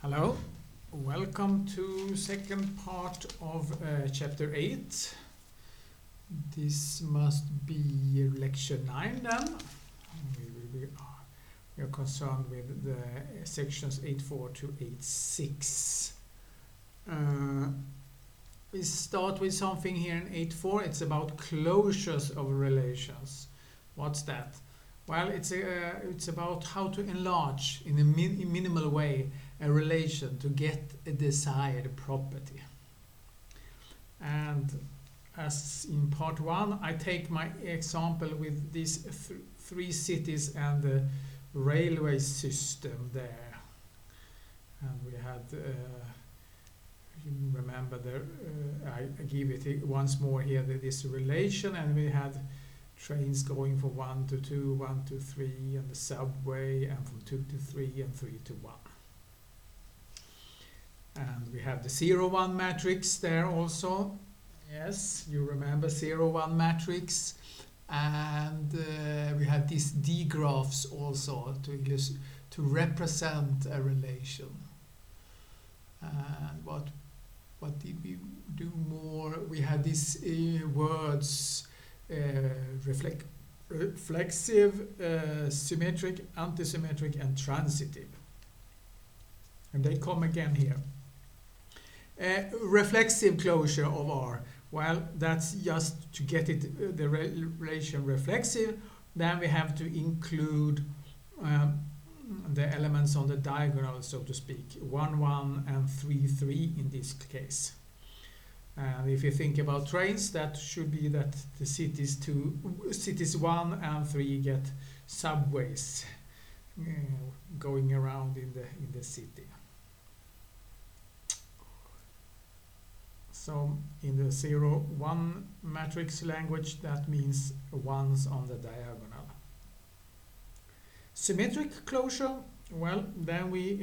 Hello, welcome to second part of chapter 8. This must be lecture 9 then. We are concerned with the sections 8.4 to 8.6. We start with something here in 8.4. It's about closures of relations. What's that? Well, it's about how to enlarge in a minimal way a relation to get a desired property. And as in part 1, I take my example with these three cities and the railway system there. And we had, you remember, I give it once more here, this relation, and we had trains going from 1 to 2, 1 to 3, and the subway, and from 2 to 3, and 3 to 1. And we have the 0-1 matrix there also. Yes, you remember 0-1 matrix. And we have these D graphs also to represent a relation. And what did we do more? We had these words, reflexive, symmetric, antisymmetric, and transitive. And they come again here. Reflexive closure of R. Well, that's just to get it the relation reflexive. Then we have to include the elements on the diagonal, so to speak, 1, 1 and 3, 3 in this case. And if you think about trains, that should be that the cities 1 and 3 get subways going around in the city. So in the 0-1 matrix language, that means ones on the diagonal. Symmetric closure, well, then we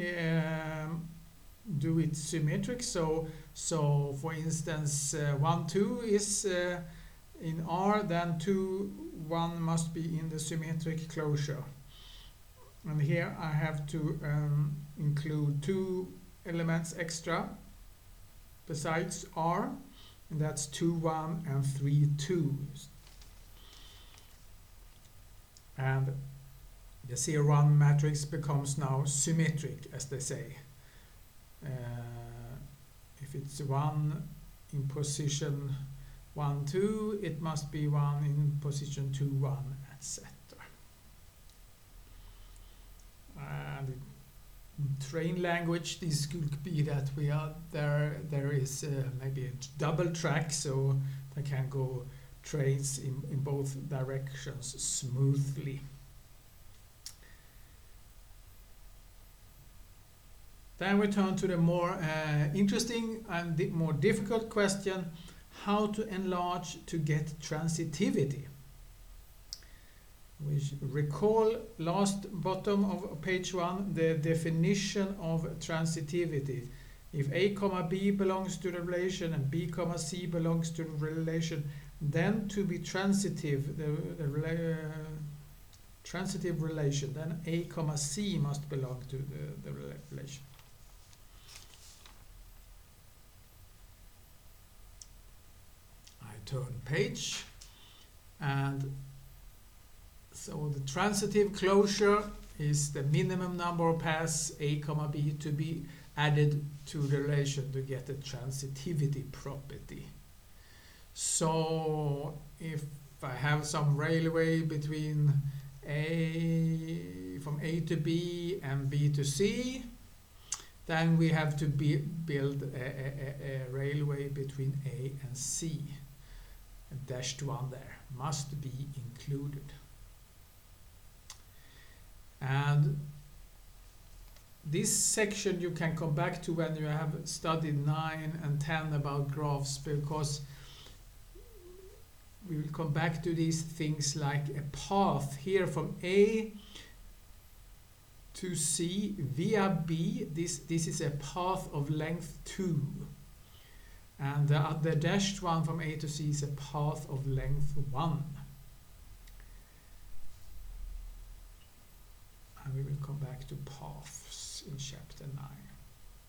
do it symmetric. So for instance, 1, 2 is in R, then 2, 1 must be in the symmetric closure. And here I have to include 2 elements extra besides R, and that's 2, 1 and 3, 2. And the 0-1 matrix becomes now symmetric, as they say. If it's 1 in position 1, 2, it must be 1 in position 2, 1, etc. And in train language, this could be that there is maybe a double track, so they can go trains in both directions smoothly. Then we turn to the more interesting and more difficult question: how to enlarge to get transitivity. We recall last bottom of page 1 the definition of transitivity. If A, B belongs to the relation and B, C belongs to the relation, then to be transitive, the transitive relation, then A, C must belong to the relation. I turn page, and so the transitive closure is the minimum number of paths A, B to be added to the relation to get the transitivity property. So if I have some railway between from A to B and B to C, then we have to build a railway between A and C. A dashed 1 there must be included. And this section you can come back to when you have studied 9 and 10 about graphs, because we will come back to these things like a path here from A to C via B. This is a path of length 2. And the dashed 1 from A to C is a path of length 1. And we will come back to paths in chapter 9.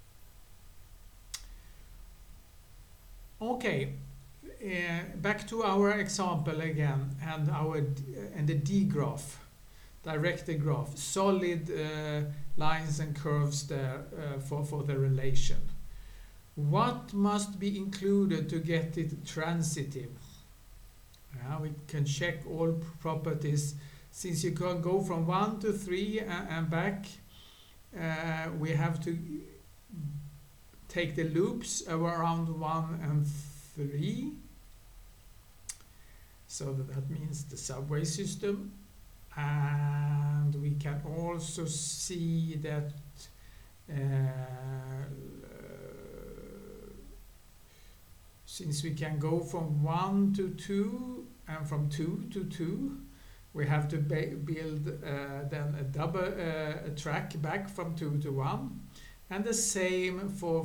Okay, back to our example again, and the D graph, directed graph, solid lines and curves there for the relation. What must be included to get it transitive? We can check all properties. Since you can go from 1 to 3 and back, we have to take the loops around 1 and 3. So that means the subway system. And we can also see that since we can go from 1 to 2 and from 2 to 2, we have to build then a double track back from 2 to 1, and the same for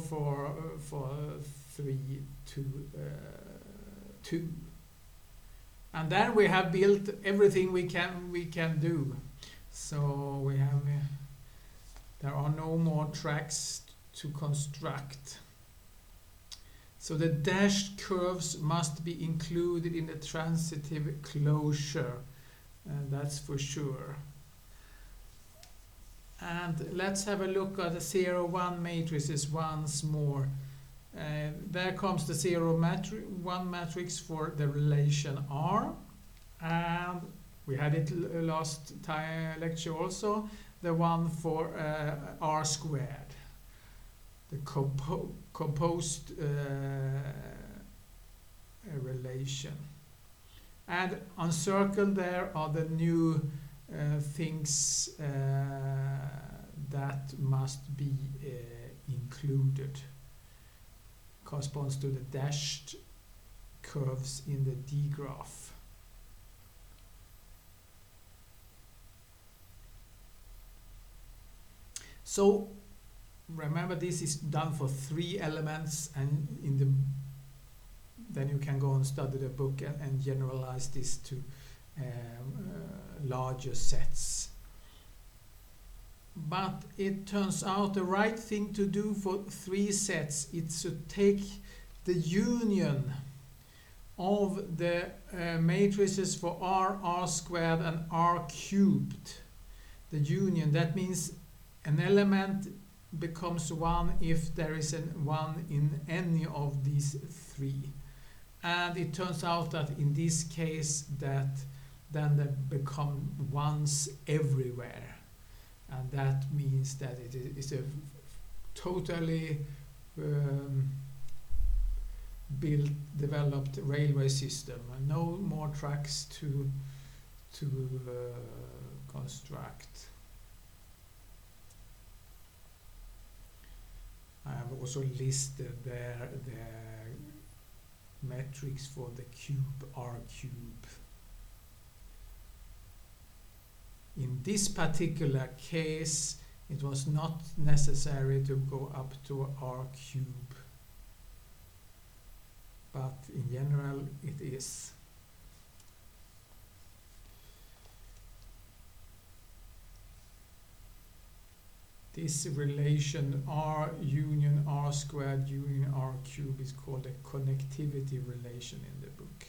3 to 2. And then we have built everything we can do. So we have there are no more tracks to construct. So the dashed curves must be included in the transitive closure, and that's for sure. And let's have a look at the 0, 1 matrices once more. There comes the 0, 1 matrix for the relation R, and we had it last lecture also, the one for R squared, the composed relation. And encircled there are the new things that must be included. Corresponds to the dashed curves in the D graph. So remember, this is done for 3 elements, and then you can go and study the book and generalize this to larger sets. But it turns out the right thing to do for 3 sets is to take the union of the matrices for R, R squared and R cubed. The union, that means an element becomes 1 if there is a 1 in any of these 3. And it turns out that in this case that then they become 1s everywhere. And that means that it is a totally developed railway system, and no more tracks to construct. I have also listed there the metrics for the cube R cube. In this particular case, it was not necessary to go up to R cube, but in general it is. This relation R union R squared union R cube is called a connectivity relation in the book.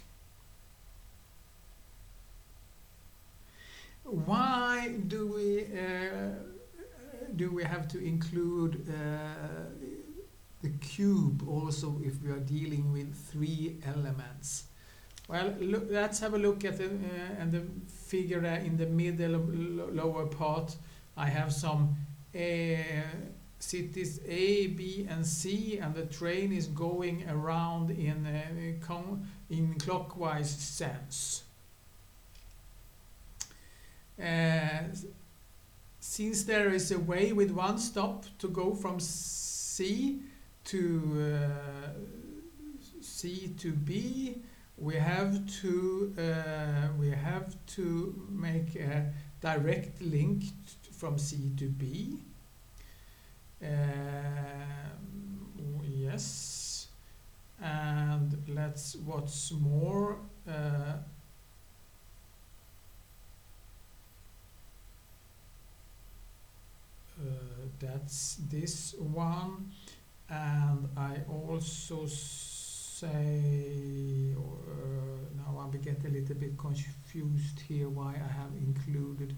Why do we have to include the cube also if we are dealing with 3 elements? Well, let's have a look at the figure there in the middle lower part. I have some cities A, B, and C, and the train is going around in clockwise sense. Since there is a way with 1 stop to go from C to B, we have to make a direct link from C to B. Yes, and what's more, that's this one, and I also say, or now I get a little bit confused here why I have included.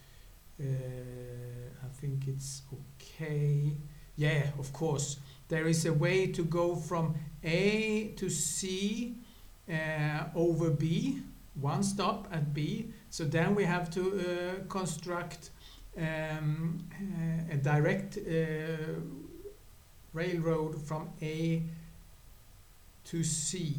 I think it's okay. Yeah, of course. There is a way to go from A to C over B, one stop at B. So then we have to construct a direct railroad from A to C.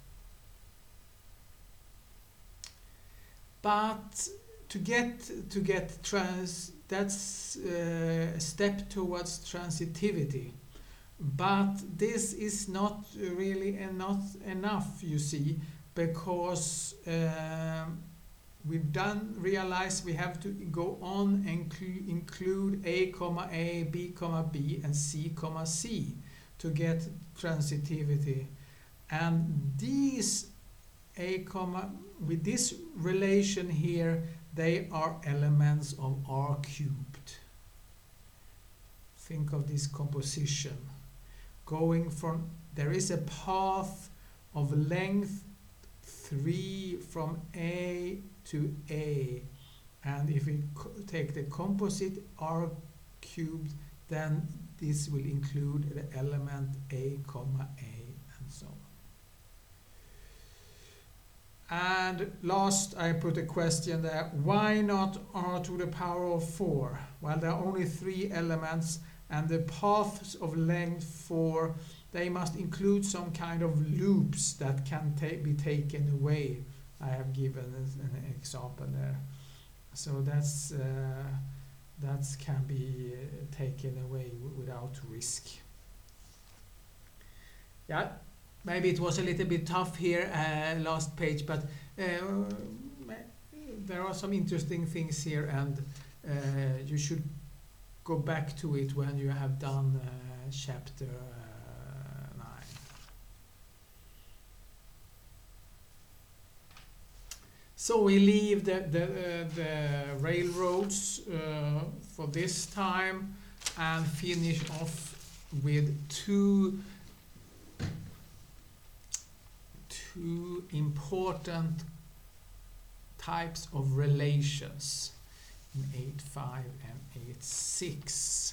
But to get that's a step towards transitivity. But this is not really enough, you see, because we realize we have to go on and include A, B, B, and C, C to get transitivity. And these with this relation here, they are elements of R cubed. Think of this composition. Going from, there is a path of length 3 from A to A, and if we take the composite R cubed, then this will include the element A, and so on. And last, I put a question there: why not R to the power of 4? Well, there are only 3 elements, and the paths of length 4, they must include some kind of loops that can be taken away. I have given an example there. So that can be taken away without risk. Yeah, maybe it was a little bit tough here, last page, but there are some interesting things here, and you should go back to it when you have done chapter 9. So we leave the railroads for this time and finish off with two important types of relations in 8.5 and 8.6.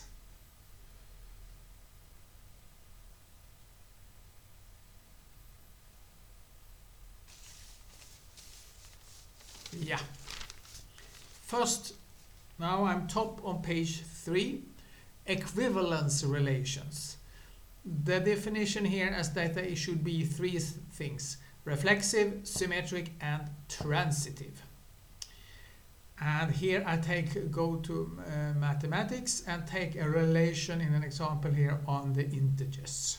Yeah. First, now I'm top on page 3, equivalence relations. The definition here as that they should be 3 things: reflexive, symmetric, and transitive. And here I go to mathematics and take a relation in an example here on the integers.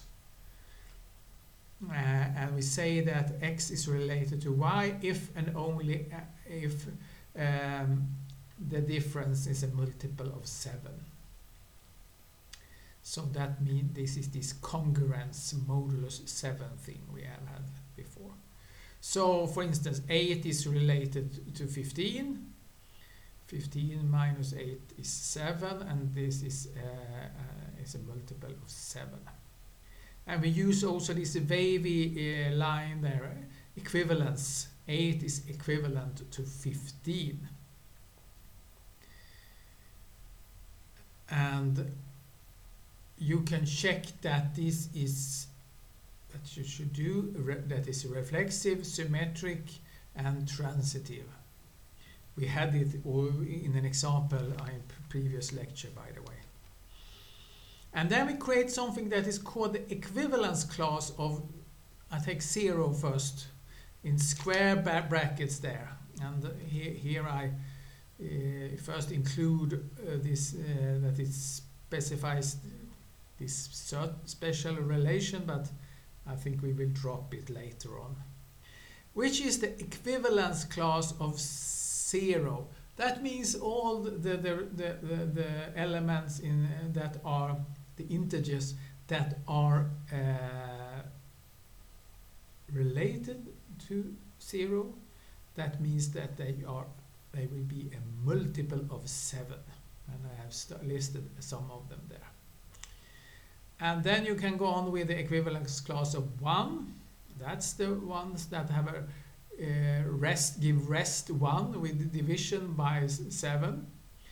And we say that x is related to y if and only if the difference is a multiple of 7. So that means this is this congruence modulus 7 thing we have had before. So for instance, 8 is related to 15. 15 minus 8 is 7, and this is a multiple of 7. And we use also this wavy line there, equivalence. 8 is equivalent to 15. And you can check that this is, that you should do, that is reflexive, symmetric, and transitive. We had it in an example in previous lecture, by the way. And then we create something that is called the equivalence class of, I take 0 first, in square brackets there. And here I first include this, that it specifies this special relation, but I think we will drop it later on. Which is the equivalence class of 0. That means all the elements in that are the integers that are related to 0. That means that they will be a multiple of 7, and I have listed some of them there. And then you can go on with the equivalence class of 1, That's the ones that have a give rest 1 with division by 7.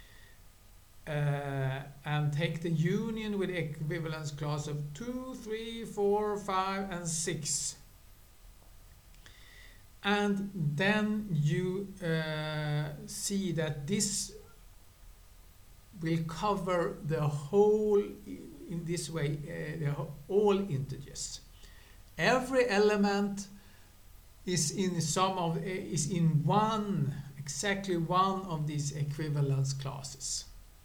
And take the union with equivalence clause of 2, 3, 4, 5, and 6. And then you see that this will cover the whole, in this way, all integers. Every element is in exactly one of these equivalence clauses.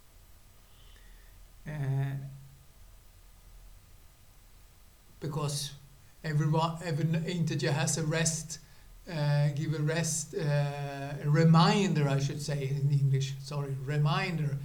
Because every integer has a rest, give a rest, a reminder, I should say in English, reminder,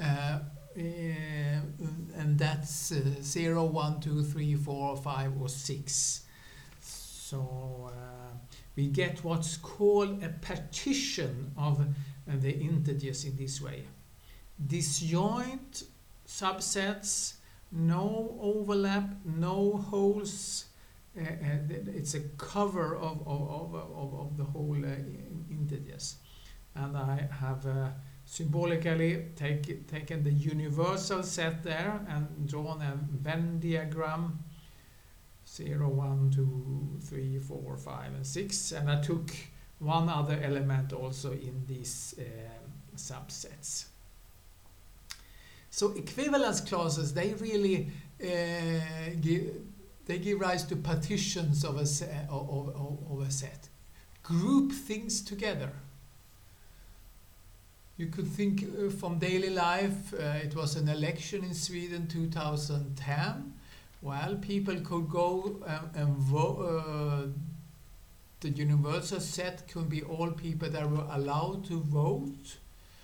and that's 0, 1, 2, 3, 4, 5, or 6. So we get what's called a partition of the integers in this way. Disjoint subsets, no overlap, no holes. It's a cover of the whole integers. And I have symbolically taken the universal set there and drawn a Venn diagram, 0, 1, 2, 3, 4, 5, and 6. And I took one other element also in these subsets. So equivalence clauses, they really give rise to partitions of a set. Group things together. You could think from daily life, it was an election in Sweden 2010. Well, people could go and vote. The universal set could be all people that were allowed to vote.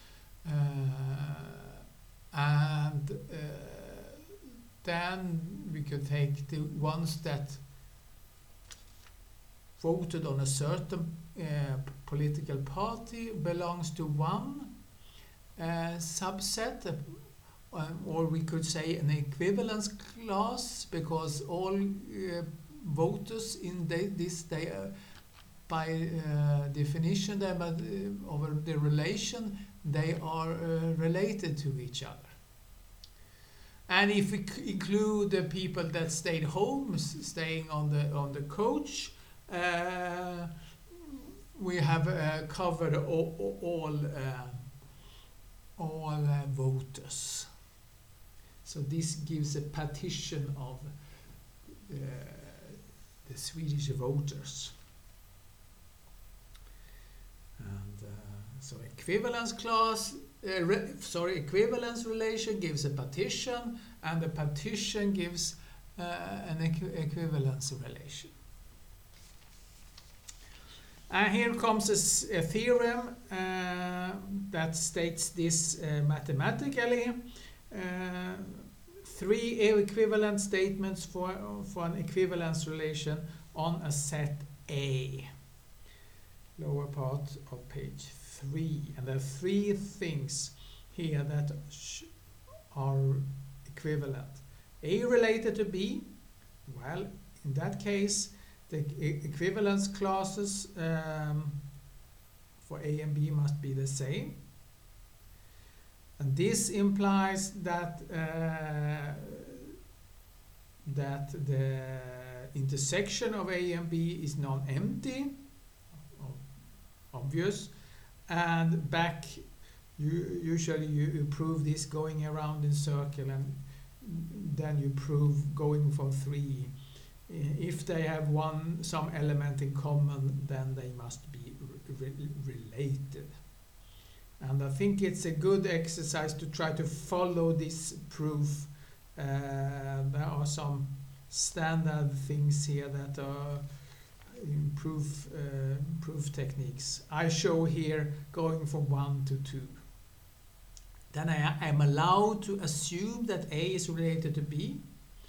And then we could take the ones that voted on a certain political party belongs to one subset, or we could say an equivalence clause, because all voters in this by definition of the relation, they are related to each other. And if we include the people that stayed home, staying on the coach, we have covered all voters. So this gives a partition of the Swedish voters. And so equivalence clause, equivalence relation gives a partition, and the partition gives an equivalence relation. And here comes a theorem that states this mathematically. 3 equivalent statements for an equivalence relation on a set A. Lower part of page 3. And there are 3 things here that are equivalent. A related to B. Well, in that case, the equivalence clauses for A and B must be the same. And this implies that the intersection of A and B is non-empty, obvious, and back usually you prove this going around in circle, and then you prove going for 3. If they have some element in common, then they must be related. And I think it's a good exercise to try to follow this proof. There are some standard things here that are proof techniques. I show here going from 1 to 2. Then I am allowed to assume that A is related to B.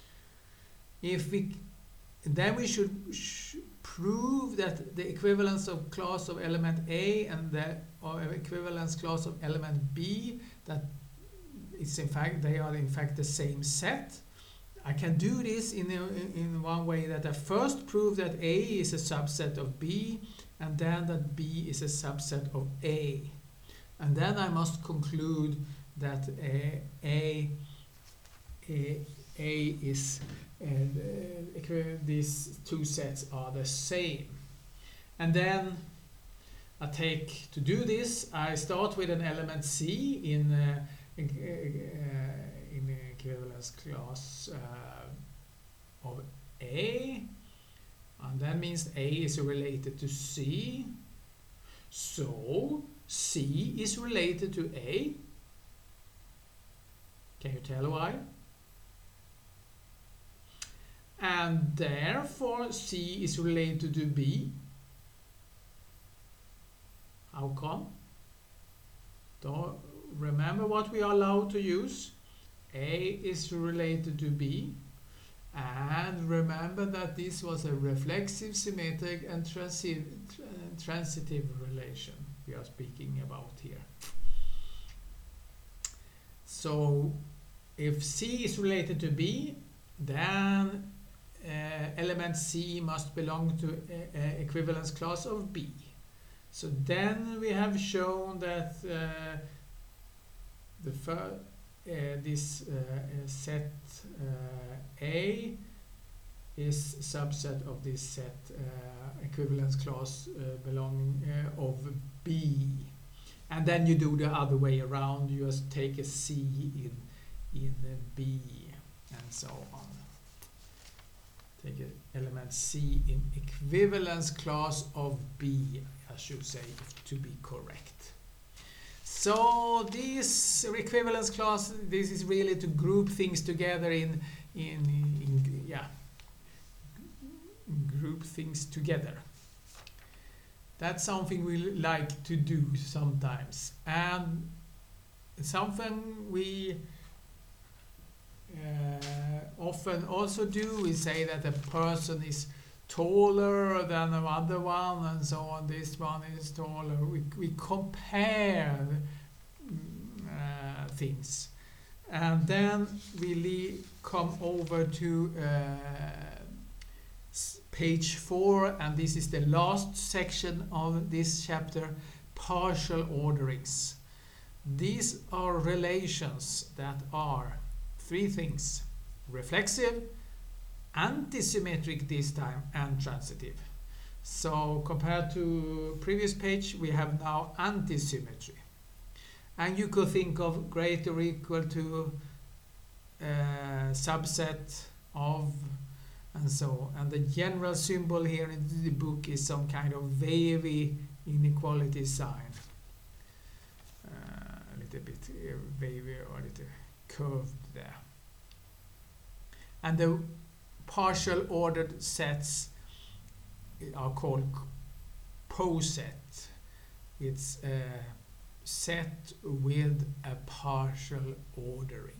Then we should prove that the equivalence of clause of element A and the equivalence clause of element B, that it's in fact they are in fact the same set. I can do this in one way, that I first prove that A is a subset of B, and then that B is a subset of A. And then I must conclude that is these two sets are the same. And then to do this, I start with an element C in equivalence class of A, and that means A is related to C, so C is related to A. Can you tell why? And therefore C is related to B. How come? Don't remember what we are allowed to use. A is related to B, and remember that this was a reflexive, symmetric and transitive relation we are speaking about here. So if C is related to B, then element C must belong to equivalence class of B. So then we have shown that this set A is subset of this set equivalence class belonging of B. And then you do the other way around. You just take a C in B and so on. Take an element C in equivalence class of B, I should say, to be correct. So this equivalence class, this is really to group things together group things together. That's something we like to do sometimes, and something we often also do is say that a person is taller than another one, and so on. This one is taller. We compare things, and then we come over to page 4, and this is the last section of this chapter, partial orderings. These are relations that are three things: reflexive, antisymmetric this time, and transitive. So compared to previous page, we have now antisymmetry. And you could think of greater or equal to subset of, and so. And the general symbol here in the book is some kind of wavy inequality sign. A little bit wavy or a little curved there. And the partial ordered sets are called poset. It's a set with a partial ordering.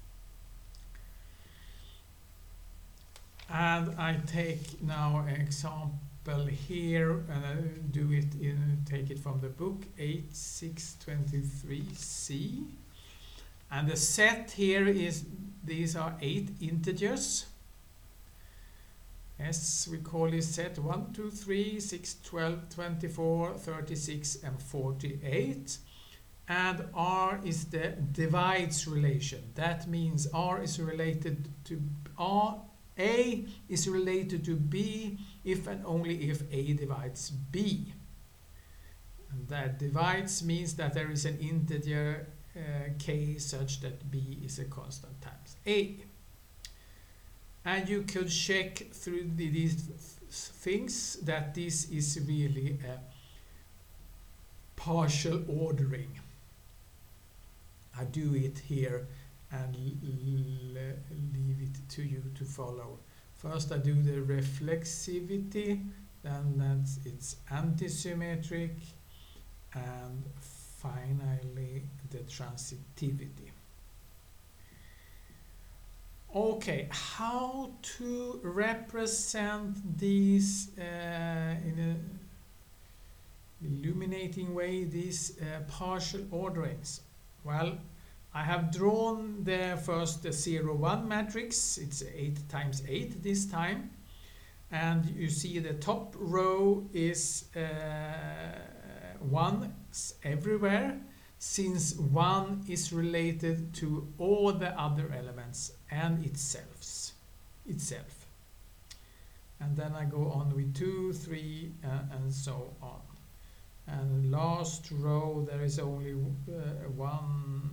And I take now an example here, and I do it take it from the book 8623C. And the set here is, these are 8 integers. Yes, we call this set 1, 2, 3, 6, 12, 24, 36, and 48. And R is the divides relation. That means R is related to A is related to B if and only if A divides B. And that divides means that there is an integer k such that B is a constant times A. And you could check through these things that this is really a partial ordering. I do it here and leave it to you to follow. First I do the reflexivity, then it's antisymmetric, and finally the transitivity. Okay, how to represent these in an illuminating way, these partial orderings? Well, I have drawn there first the 0, 1 matrix. It's 8 times 8 this time. And you see the top row is 1 everywhere, since 1 is related to all the other elements and itself. And then I go on with 2, 3, and so on. And last row there is only 1,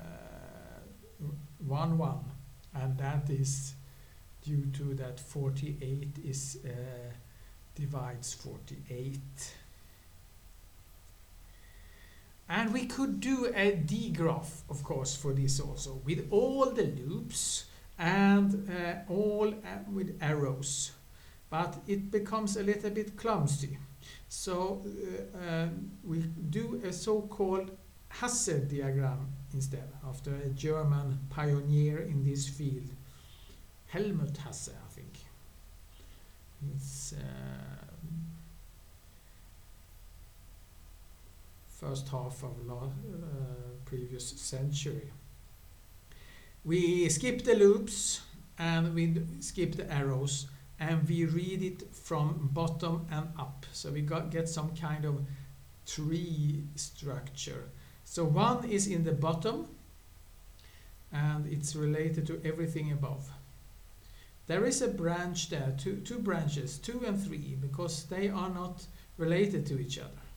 1, and that is due to that 48 is divides 48. And we could do a D-graph, of course, for this also, with all the loops and all with arrows. But it becomes a little bit clumsy. So we do a so-called Hasse diagram instead, after a German pioneer in this field, Helmut Hasse, I think. It's first half of previous century. We skip the loops and we skip the arrows, and we read it from bottom and up. So we get some kind of tree structure. So 1 is in the bottom, and it's related to everything above. There is a branch there, two branches, 2 and 3, because they are not related to each other.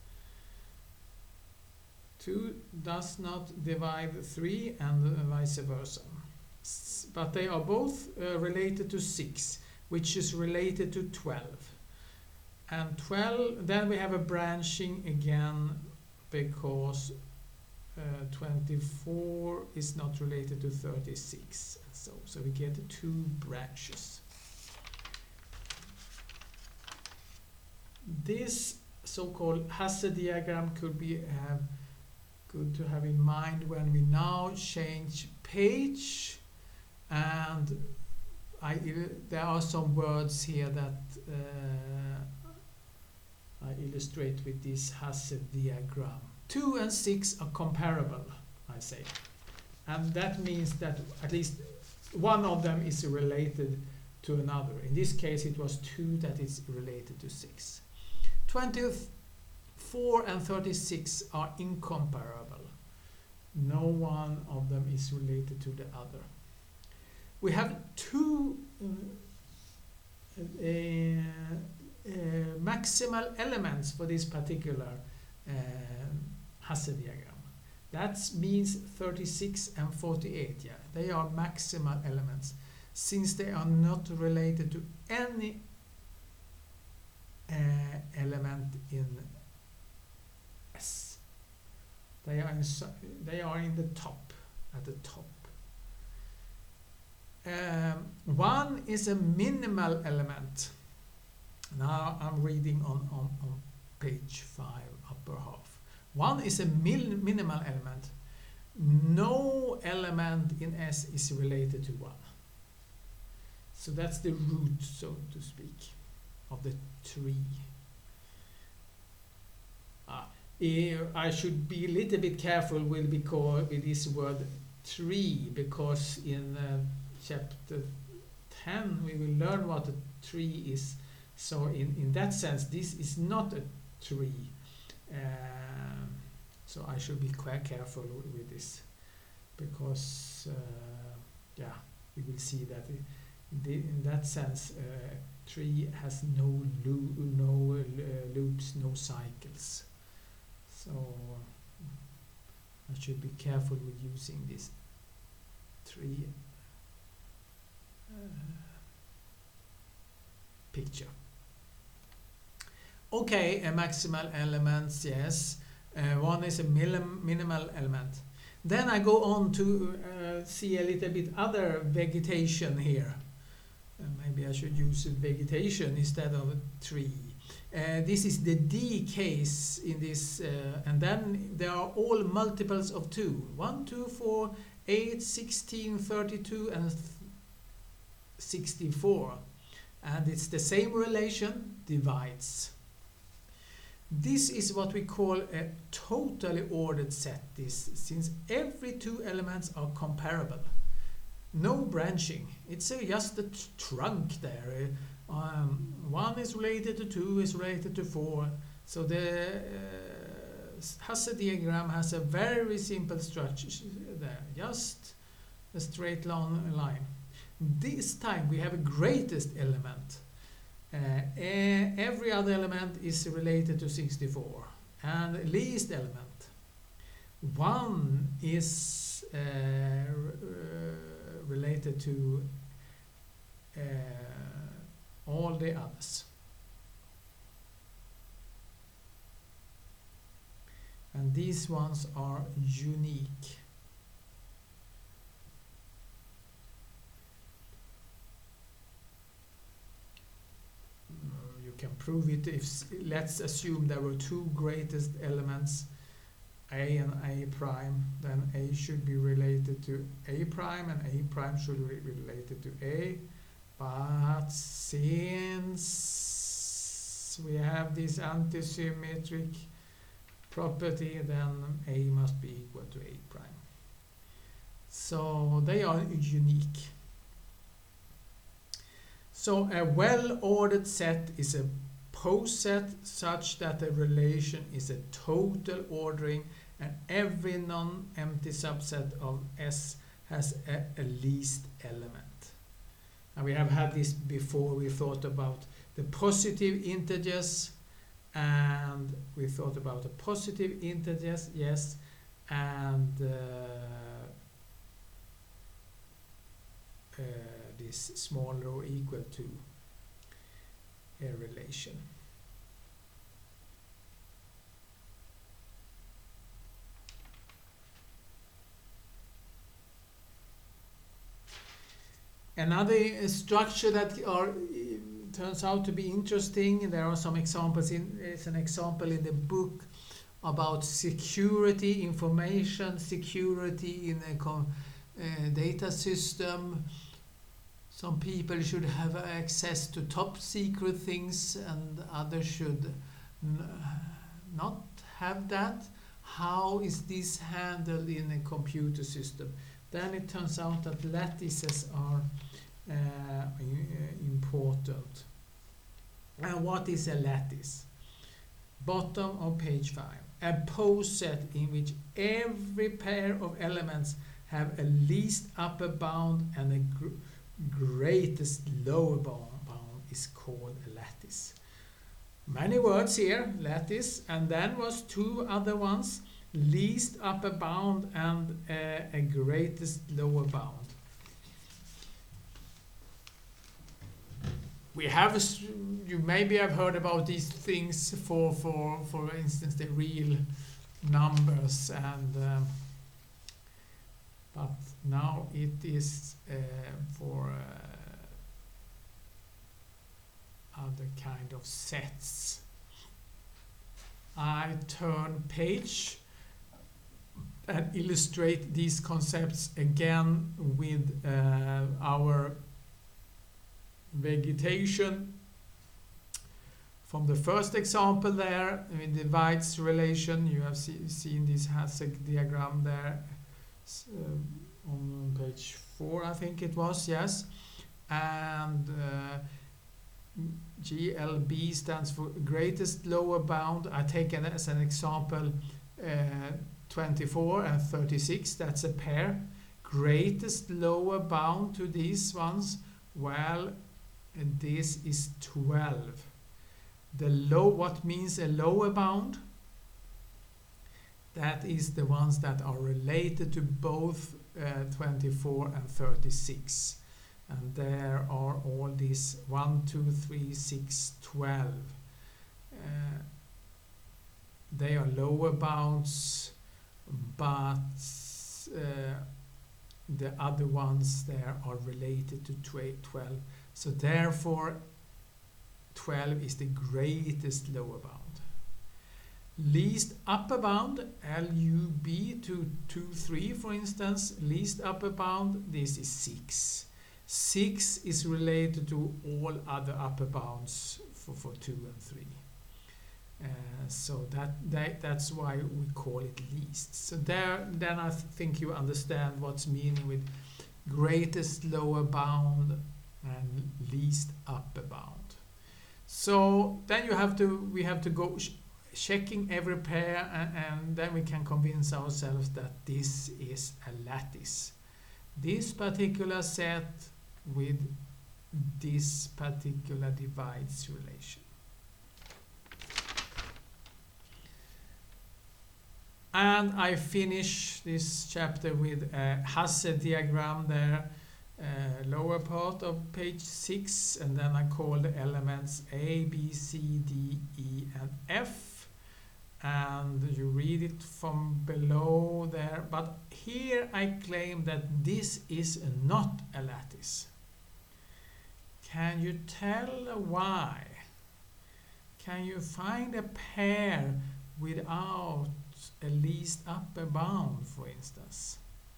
2 does not divide 3 and vice versa. But they are both related to 6, which is related to 12. And 12, then we have a branching again, because 24 is not related to 36. So we get 2 branches. This so-called Hasse diagram could be good to have in mind when we now change page, and there are some words here that I illustrate with this Hasse diagram. 2 and 6 are comparable, I say, and that means that at least one of them is related to another. In this case it was 2 that is related to 6. 24 and 36 are incomparable. No one of them is related to the other. We have 2 maximal elements for this particular Hasse diagram. That means 36 and 48. Yeah, they are maximal elements, since they are not related to any element in S. They are in the top, at the top. 1 is a minimal element. Now I'm reading on page 5, upper half. 1 is a minimal element. No element in S is related to 1. So that's the root, so to speak, of the tree. I should be a little bit careful with this word tree, because in chapter 10 we will learn what a tree is. So in that sense this is not a tree. So I should be quite careful with this, because yeah, we will see that in that sense tree has no loops, no cycles. So I should be careful with using this tree picture. Okay, maximal elements, yes. 1 is a minimal element. Then I go on to see a little bit other vegetation here. Maybe I should use vegetation instead of a tree. This is the D case in this, and then there are all multiples of 2. 1, 2, 4, 8, 16, 32, and 64. And it's the same relation, divides. This is what we call a totally ordered set, this, since every two elements are comparable. No branching. It's just a trunk there. One is related to two, is related to four. So the Hasse diagram has a very simple structure there, just a straight line. This time we have a greatest element. Every other element is related to 64, and least element, one is related to all the others. And these ones are unique. You can prove it if, let's assume there were two greatest elements, A and A prime, then A should be related to A prime and A prime should be related to A. But since we have this antisymmetric property, then A must be equal to A prime. So they are unique. So a well-ordered set is a pose set such that the relation is a total ordering and every non-empty subset of S has a least element. And we have had this before. We thought about the positive integers, and we thought about the positive integers, yes, and this smaller or equal to a relation. Another structure that turns out to be interesting, there are some examples it's an example in the book about security, information security in a data system. Some people should have access to top secret things and others should not have that. How is this handled in a computer system? Then it turns out that lattices are important. And what is a lattice? Bottom of page 5. A pose set in which every pair of elements have a least upper bound and a greatest lower bound is called a lattice. Many words here, lattice, and then was two other ones, least upper bound and a greatest lower bound. We have, you maybe have heard about these things for instance, the real numbers, and but now it is for other kind of sets. I turn page and illustrate these concepts again with our vegetation. From the first example there, in the Weitz relation, you have seen this Hasse diagram there on page 4, I think it was, yes. And GLB stands for greatest lower bound. I take it as an example 24 and 36, that's a pair. Greatest lower bound to these ones, well, this is 12. What means a lower bound? That is the ones that are related to both 24 and 36. And there are all these 1, 2, 3, 6, 12. They are lower bounds, but the other ones there are related to 12. So therefore 12 is the greatest lower bound. Least upper bound, LUB to 2, 3 for instance, least upper bound, this is 6. 6 is related to all other upper bounds for 2 and 3. So that's why we call it least. So then I think you understand what's meaning with greatest lower bound and least upper bound. So then we have to go checking every pair, and then we can convince ourselves that this is a lattice. This particular set with this particular divides relation. And I finish this chapter with a Hasse diagram there, lower part of page 6, and then I call the elements A, B, C, D, E, and F. And you read it from below there, but here I claim that this is not a lattice. Can you tell why? Can you find a pair without a least upper bound, for instance?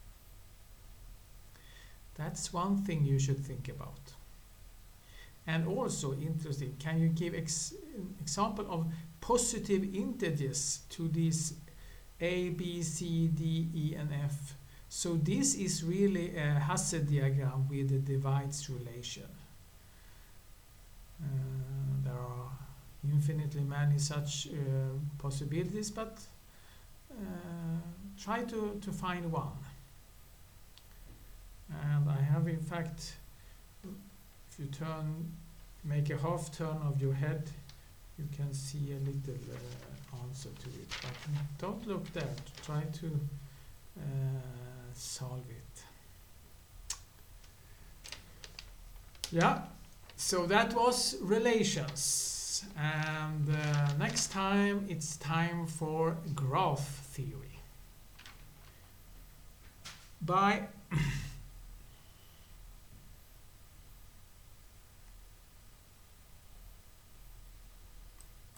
That's one thing you should think about. And also interesting, can you give example of positive integers to these A, B, C, D, E, and F? So this is really a Hasse diagram with a divides relation. There are infinitely many such possibilities, but try to find one. And I have, in fact, if you make a half turn of your head, you can see a little answer to it. But don't look there. Try to solve it. Yeah, so that was relations. And next time it's time for graph theory. Bye.